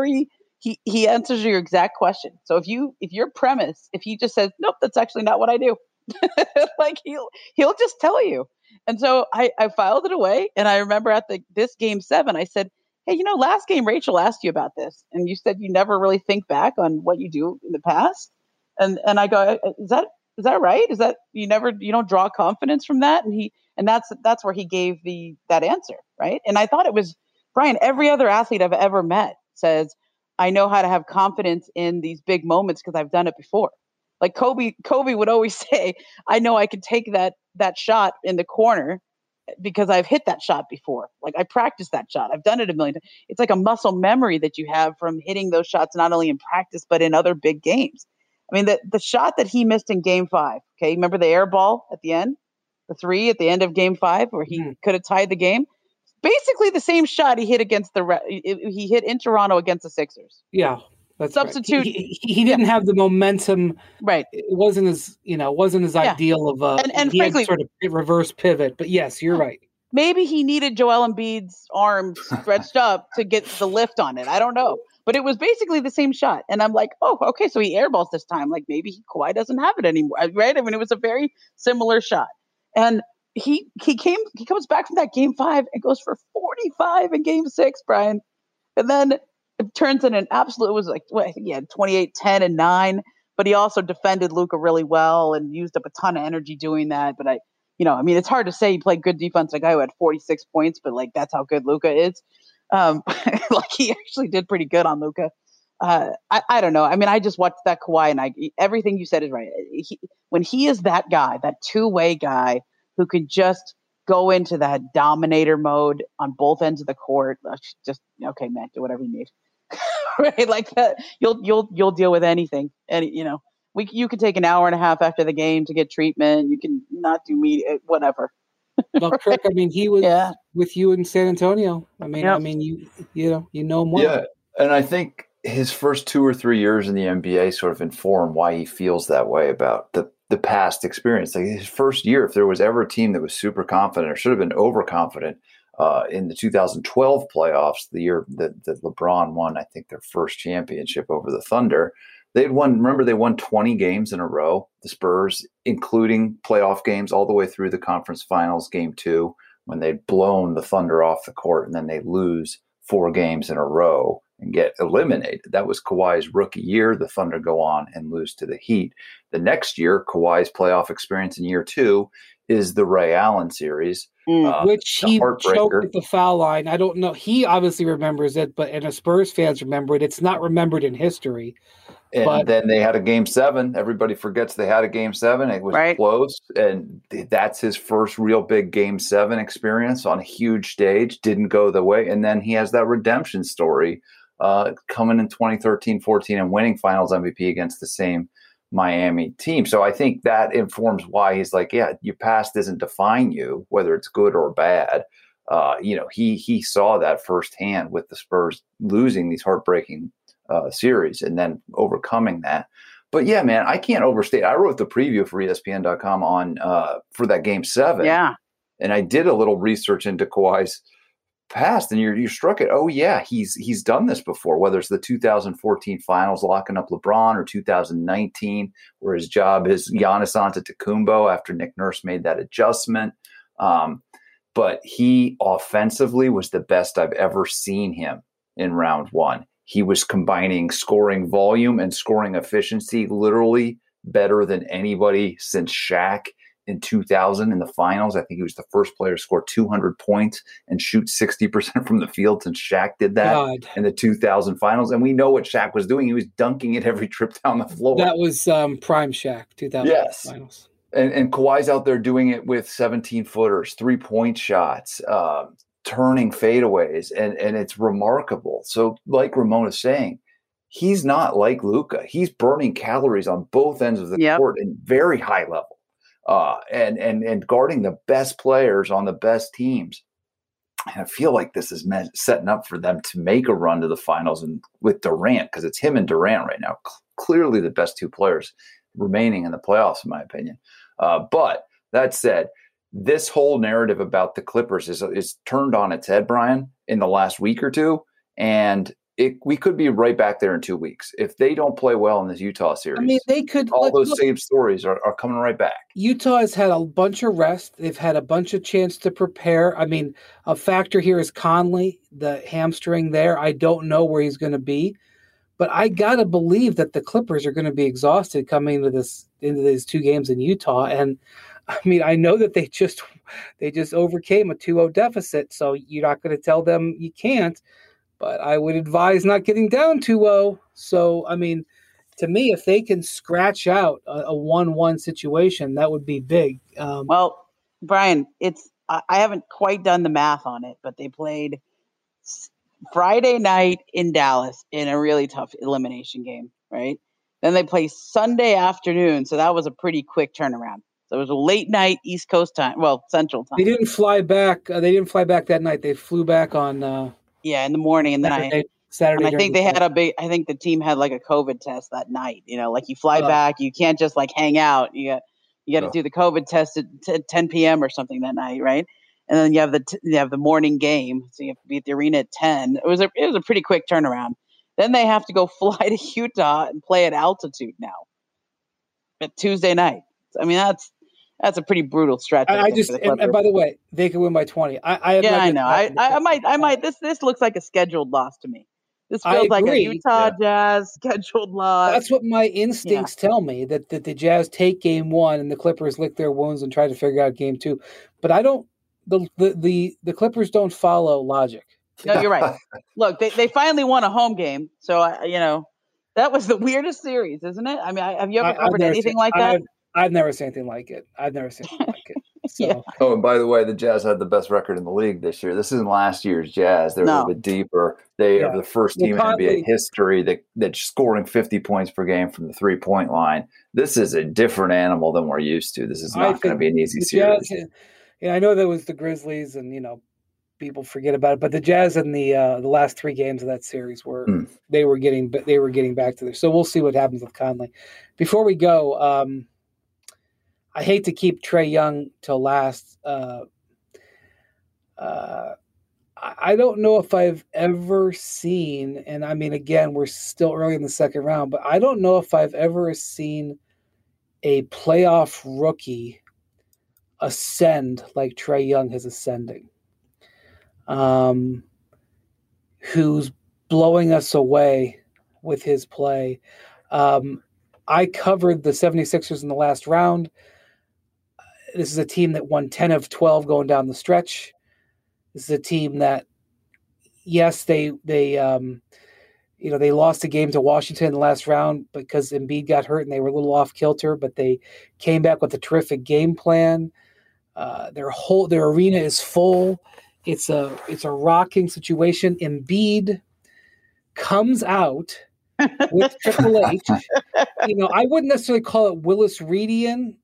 he answers your exact question. So if he just says, "Nope, that's actually not what I do," like, he'll just tell you. And so I filed it away. And I remember at this game 7, I said, "Hey, last game Rachel asked you about this, and you said you never really think back on what you do in the past." And I go, "Is that right? Is that you don't draw confidence from that?" And that's where he gave that answer, right? And I thought it was, Brian, every other athlete I've ever met says, "I know how to have confidence in these big moments because I've done it before." Like Kobe would always say, "I know I can take that shot in the corner because I've hit that shot before. Like, I practiced that shot. I've done it a million times." It's like a muscle memory that you have from hitting those shots, not only in practice, but in other big games. I mean, the shot that he missed in game 5, okay, remember the air ball at the end, the 3 at the end of game 5 where he could have tied the game? Basically the same shot he hit he hit in Toronto against the Sixers. Yeah. That's substitute. Right. He didn't have the momentum. Right. It wasn't as ideal of a and frankly, had sort of reverse pivot. But yes, you're right. Maybe he needed Joel Embiid's arm stretched up to get the lift on it. I don't know. But it was basically the same shot. And I'm like, oh, okay, so he airballs this time. Like, maybe Kawhi doesn't have it anymore, right? I mean, it was a very similar shot. And he comes back from that game 5 and goes for 45 in game 6, Brian. And then turns in an absolute. It was like I think he had 28, 10, and 9. But he also defended Luka really well and used up a ton of energy doing that. But it's hard to say he played good defense. A guy who had 46 points, but like that's how good Luka is. Like he actually did pretty good on Luka. I don't know. I mean, I just watched that Kawhi, and everything you said is right. When he is that guy, that two-way guy who can just go into that dominator mode on both ends of the court, just okay, man, do whatever you need. Right, like that, you'll deal with anything. And you could take an hour and a half after the game to get treatment. You can not do media, whatever. Well, Kirk, I mean, he was with you in San Antonio. I mean, you know him well. Yeah, and I think his first 2 or 3 years in the NBA sort of inform why he feels that way about the past experience. Like his first year, if there was ever a team that was super confident or should have been overconfident, in the 2012 playoffs, the year that LeBron won, I think, their first championship over the Thunder, they won 20 games in a row, the Spurs, including playoff games all the way through the conference finals, game 2, when they'd blown the Thunder off the court, and then they lose 4 games in a row and get eliminated. That was Kawhi's rookie year. The Thunder go on and lose to the Heat. The next year, Kawhi's playoff experience in year 2 is the Ray Allen series. Which he choked at the foul line. I don't know. He obviously remembers it, and the Spurs fans remember it. It's not remembered in history. And then they had a game 7. Everybody forgets they had a game 7. It was close. And that's his first real big game 7 experience on a huge stage. Didn't go the way. And then he has that redemption story coming in 2013-14 and winning finals MVP against the same Miami team. So I think that informs why he's like, yeah, your past doesn't define you, whether it's good or bad. He saw that firsthand with the Spurs losing these heartbreaking series and then overcoming that. But yeah, man, I can't overstate. I wrote the preview for ESPN.com on for that game 7. Yeah. And I did a little research into Kawhi's past, and you struck it. Oh yeah, he's done this before, whether it's the 2014 finals locking up LeBron or 2019 where his job is Giannis Antetokounmpo after Nick Nurse made that adjustment. But he offensively was the best I've ever seen him in round 1. He was combining scoring volume and scoring efficiency literally better than anybody since Shaq in 2000 in the finals. I think he was the first player to score 200 points and shoot 60% from the field since Shaq did that in the 2000 finals. And we know what Shaq was doing. He was dunking it every trip down the floor. That was prime Shaq, 2000 finals. And Kawhi's out there doing it with 17-footers, 3-point shots, turning fadeaways, and it's remarkable. So like Ramon is saying, he's not like Luka. He's burning calories on both ends of the court in very high level. And guarding the best players on the best teams. And I feel like this is setting up for them to make a run to the finals and with Durant, because it's him and Durant right now. Clearly the best 2 players remaining in the playoffs, in my opinion. But that said, this whole narrative about the Clippers is turned on its head, Brian, in the last week or 2. And we could be right back there in 2 weeks if they don't play well in this Utah series. I mean, they could. All those same stories are coming right back. Utah has had a bunch of rest. They've had a bunch of chance to prepare. I mean, a factor here is Conley, the hamstring there. I don't know where he's going to be, but I gotta believe that the Clippers are going to be exhausted coming into these 2 games in Utah. And I mean, I know that they just overcame a 2-0 deficit, so you're not going to tell them you can't. But I would advise not getting down 2-0. So, I mean, to me, if they can scratch out a 1-1 situation, that would be big. Well, Brian, I haven't quite done the math on it, but they played Friday night in Dallas in a really tough elimination game, right? Then they play Sunday afternoon, so that was a pretty quick turnaround. So it was a late night East Coast time, well, Central time. They didn't fly back. That night. They flew back on. In the morning, and then Saturday. And I think they had I think the team had like a COVID test that night. Like you fly back, you can't just like hang out. You got to do the COVID test at 10 p.m. or something that night, right? And then you have the morning game, so you have to be at the arena at 10. It was a pretty quick turnaround. Then they have to go fly to Utah and play at altitude now at Tuesday night. I mean, that's a pretty brutal stretch. And by the way, they could win by 20. I know. I might. This looks like a scheduled loss to me. This feels like a Utah Jazz scheduled loss. That's what my instincts tell me, that the Jazz take game 1 and the Clippers lick their wounds and try to figure out game 2. But I don't. The Clippers don't follow logic. No, you're right. Look, they finally won a home game, so that was the weirdest series, isn't it? I mean, have you ever covered anything like that? I've never seen anything like it. So. Oh, and by the way, the Jazz had the best record in the league this year. This isn't last year's Jazz. They're a little bit deeper. They are the first team in NBA history that's scoring 50 points per game from the 3-point line. This is a different animal than we're used to. This is not going to be an easy series. Jazz, I know there was the Grizzlies, and people forget about it, but the Jazz in the last 3 games of that series they were getting back to there. So we'll see what happens with Conley. Before we go, I hate to keep Trae Young till last. I don't know if I've ever seen, and I mean, again, we're still early in the second round, but I don't know if I've ever seen a playoff rookie ascend like Trae Young is ascending. Who's blowing us away with his play. I covered the 76ers in the last round. This is a team that won 10 of 12 going down the stretch. This is a team that, yes, they lost a game to Washington in the last round because Embiid got hurt and they were a little off kilter, but they came back with a terrific game plan. Their arena is full. It's a rocking situation. Embiid comes out with Triple H. I wouldn't necessarily call it Willis Reedian,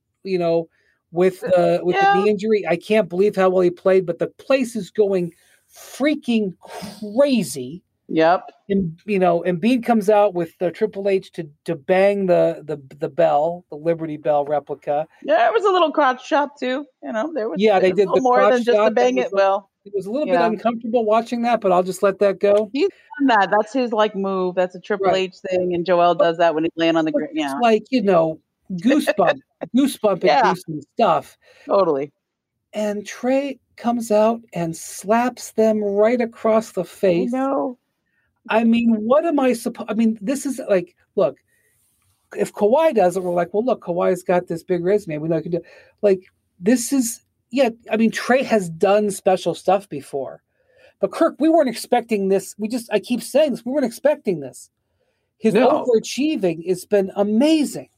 with the knee injury. I can't believe how well he played, but the place is going freaking crazy. Yep. And Embiid comes out with the Triple H to bang the bell, the Liberty Bell replica. Yeah, it was a little crotch shot too. There was they did the more than just the bang it bell. It was a little bit uncomfortable watching that, but I'll just let that go. He's done that. That's his move. That's a Triple H thing, and Joel does that when he's laying on the ground. Yeah, it's like goosebump inducing stuff. Totally. And Trae comes out and slaps them right across the face. I mean, what am I supposed? I mean, this is like, look, if Kawhi does it, we're like, well, look, Kawhi's got this big resume. We know he can do. Like, this is. Yeah, I mean, Trae has done special stuff before. But Kirk, we weren't expecting this. I keep saying this, we weren't expecting this. His overachieving has been amazing.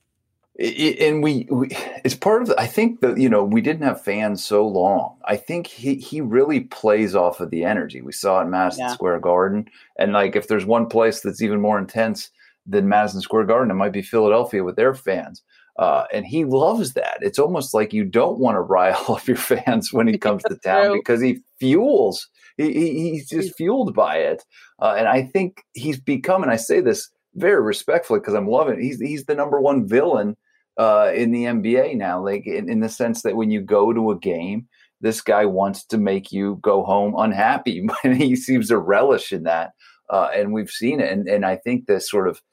And we it's part of I think that, we didn't have fans so long. I think he really plays off of the energy. We saw it in Madison Square Garden. And like, if there's one place that's even more intense than Madison Square Garden, it might be Philadelphia with their fans. And he loves that. It's almost like you don't want to rile up your fans when he comes to town because he fuels. He's just fueled by it. And I think he's become, and I say this very respectfully because I'm loving it, he's the number one villain in the NBA now. Like in the sense that when you go to a game, this guy wants to make you go home unhappy. And he seems to relish in that. And we've seen it. And I think this sort of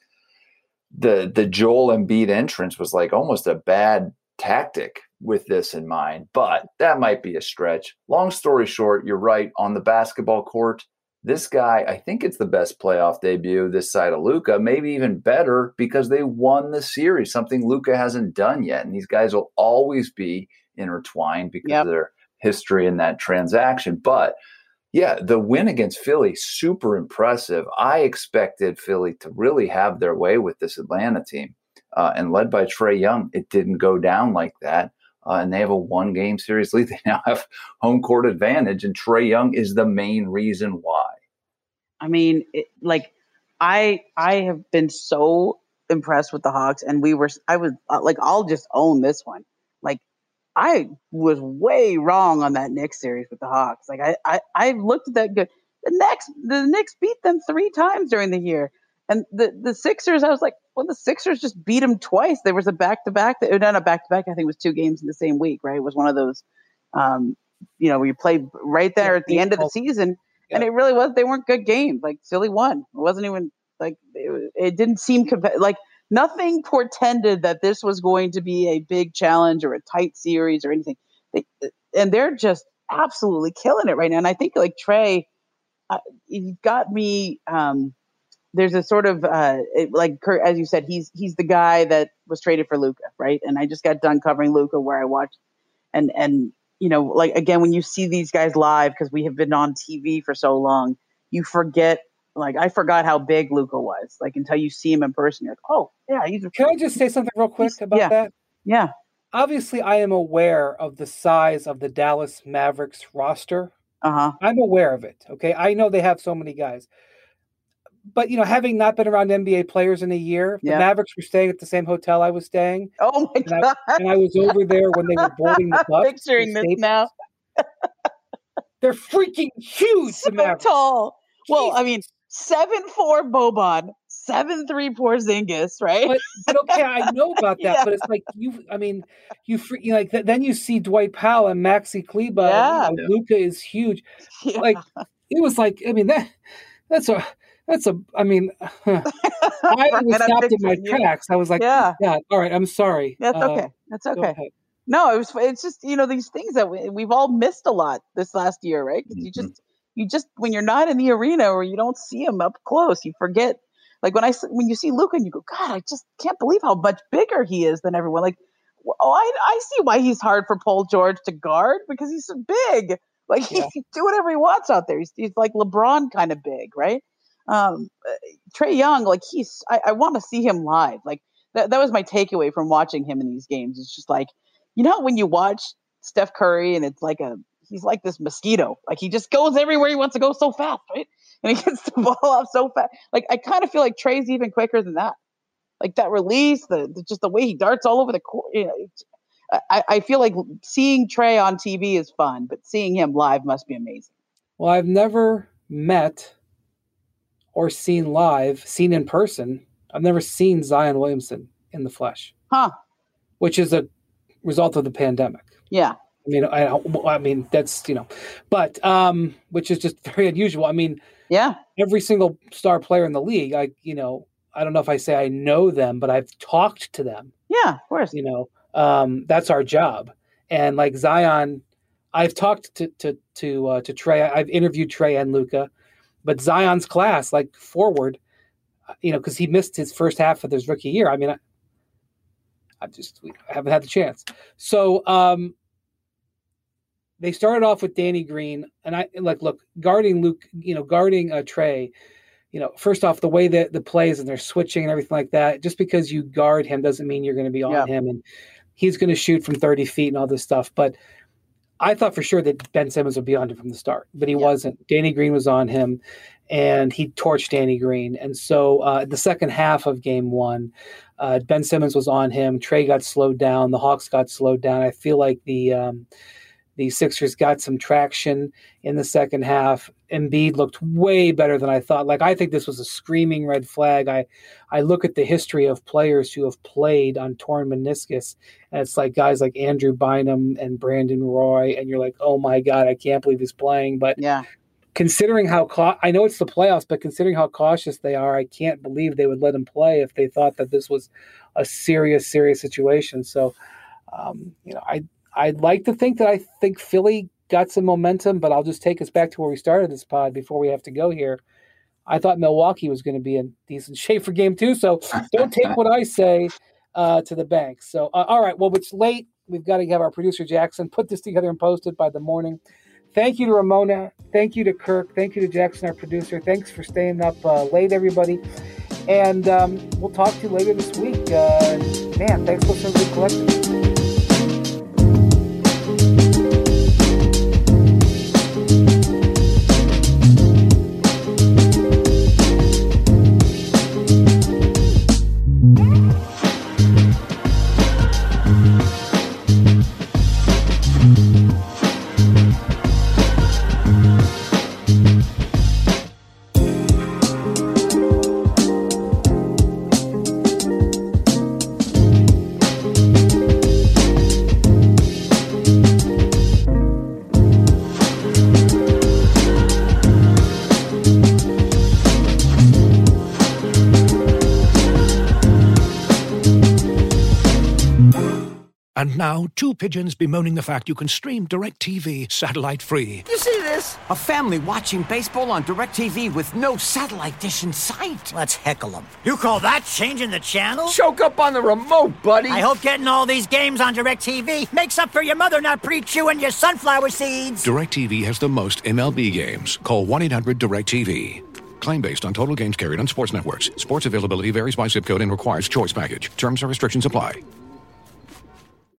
the Joel Embiid entrance was like almost a bad tactic with this in mind, but that might be a stretch. Long story short, you're right. On the basketball court, this guy, I think it's the best playoff debut this side of Luka, maybe even better because they won the series, something Luka hasn't done yet. And these guys will always be intertwined because of their history in that transaction. But yeah, the win against Philly, super impressive. I expected Philly to really have their way with this Atlanta team. And led by Trae Young, it didn't go down like that. And they have a 1-game series lead. They now have home court advantage, and Trae Young is the main reason why. I mean, I have been so impressed with the Hawks, and I was like, I'll just own this one. Like, I was way wrong on that Knicks series with the Hawks. Like I looked at that good. The Knicks beat them 3 times during the year. And the Sixers, I was like, well, the Sixers just beat them twice. There was a back-to-back. Not a back-to-back. I think it was 2 games in the same week, right? It was one of those, where you played right there at the end of the season. Yeah. And it really was. They weren't good games. Like, Philly won. It wasn't even like it didn't seem like nothing portended that this was going to be a big challenge or a tight series or anything. And they're just absolutely killing it right now. And I think like Trae, he got me there's a sort of like Kurt, as you said, he's the guy that was traded for Luka, right? And I just got done covering Luka, where I watched and like again, when you see these guys live, because we have been on TV for so long, you forget. Like I forgot how big Luka was, like until you see him in person. You're like, oh yeah, Can I just say something real quick about that? Yeah. Obviously, I am aware of the size of the Dallas Mavericks roster. I'm aware of it. Okay, I know they have so many guys. But, having not been around NBA players in a year, the Mavericks were staying at the same hotel I was staying. Oh, my God. And I was over there when they were boarding the bus. Picturing this now. They're freaking huge. So tall. Well, I mean, 7'4" Boban, 7'3" Porzingis, right? But okay, I know about that, but it's like then you see Dwight Powell and Maxi Kleber. Yeah. Luka is huge. Yeah. Like it was like, I mean, I was stopped in my tracks. I was like, yeah, all right, I'm sorry. That's okay. That's okay. No, it's just, these things that we've all missed a lot this last year, right? Mm-hmm. You just, when you're not in the arena or you don't see him up close, you forget. Like when you see Luka and you go, God, I just can't believe how much bigger he is than everyone. Like, I see why he's hard for Paul George to guard, because he's so big. Like he can do whatever he wants out there. He's like LeBron kind of big, right? Trae Young, like I want to see him live. Like that was my takeaway from watching him in these games. It's just like, when you watch Steph Curry and it's like he's like this mosquito. Like he just goes everywhere he wants to go so fast, right? And he gets the ball off so fast. Like I kind of feel like Trae's even quicker than that. Like that release, just the way he darts all over the court. I feel like seeing Trae on TV is fun, but seeing him live must be amazing. Well, I've never met or seen in person. I've never seen Zion Williamson in the flesh. Which is a result of the pandemic. Yeah. I mean that's, but which is just very unusual. I mean, every single star player in the league, I don't know if I say I know them, but I've talked to them. Yeah, of course. That's our job. And like Zion, I've talked to Trae. I've interviewed Trae and Luka. But Zion's class, like forward, because he missed his first half of his rookie year. I mean, I haven't had the chance. So they started off with Danny Green, and guarding Trae. First off, the way that the plays and they're switching and everything like that. Just because you guard him doesn't mean you're going to be on him, and he's going to shoot from 30 feet and all this stuff. But I thought for sure that Ben Simmons would be on him from the start, but he wasn't. Danny Green was on him, and he torched Danny Green. And so the second half of game one, Ben Simmons was on him. Trae got slowed down. The Hawks got slowed down. I feel like the Sixers got some traction in the second half. Embiid looked way better than I thought. Like, I think this was a screaming red flag. I look at the history of players who have played on torn meniscus, and it's like guys like Andrew Bynum and Brandon Roy, and you're like, oh my God, I can't believe he's playing. But considering how I know it's the playoffs, but considering how cautious they are, I can't believe they would let him play if they thought that this was a serious situation. So, I'd like to think that I think Philly got some momentum, but I'll just take us back to where we started this pod before we have to go here. I thought Milwaukee was going to be in decent shape for game two, so don't take what I say to the bank. So, all right, well, it's late. We've got to have our producer, Jackson, put this together and post it by the morning. Thank you to Ramona. Thank you to Kirk. Thank you to Jackson, our producer. Thanks for staying up late, everybody. And we'll talk to you later this week. Thanks for listening to the Collective. And now, 2 pigeons bemoaning the fact you can stream DirecTV satellite-free. You see this? A family watching baseball on DirecTV with no satellite dish in sight. Let's heckle them. You call that changing the channel? Choke up on the remote, buddy. I hope getting all these games on DirecTV makes up for your mother not pre-chewing your sunflower seeds. DirecTV has the most MLB games. Call 1-800-DirecTV. Claim based on total games carried on sports networks. Sports availability varies by zip code and requires choice package. Terms and restrictions apply.